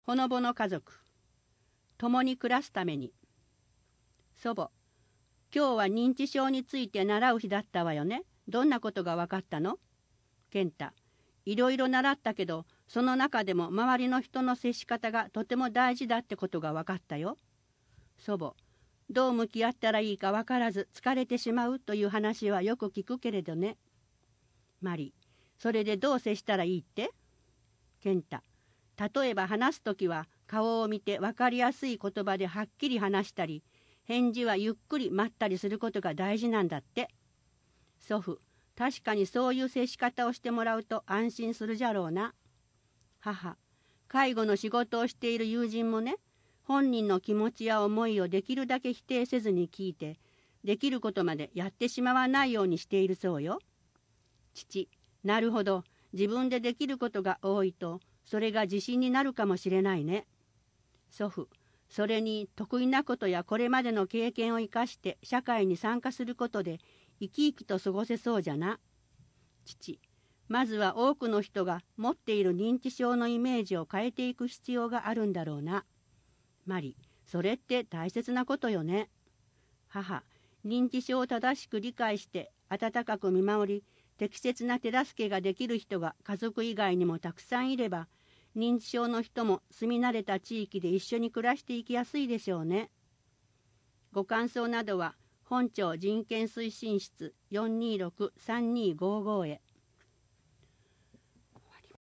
ほのぼの家族。共に暮らすために。祖母、今日は認知症について習う日だったわよね。どんなことが分かったの？健太、いろいろ習ったけど、その中でも周りの人の接し方がとても大事だってことが分かったよ。祖母、どう向き合ったらいいか分からず疲れてしまうという話はよく聞くけれどね。マリ、それでどう接したらいいって？健太、例えば話すときは顔を見て分かりやすい言葉ではっきり話したり、返事はゆっくり待ったりすることが大事なんだって。祖父、確かにそういう接し方をしてもらうと安心するじゃろうな。母、介護の仕事をしている友人もね、本人の気持ちや思いをできるだけ否定せずに聞いて、できることまでやってしまわないようにしているそうよ。父、なるほど、自分でできることが多いと、それが自信になるかもしれないね。祖父、それに得意なことやこれまでの経験を生かして社会に参加することで生き生きと過ごせそうじゃな。父、まずは多くの人が持っている認知症のイメージを変えていく必要があるんだろうな。マリ、それって大切なことよね。母、認知症を正しく理解して温かく見守り、適切な手助けができる人が家族以外にもたくさんいれば、認知症の人も住み慣れた地域で一緒に暮らしていきやすいでしょうね。ご感想などは本庁人権推進室426-3255へ。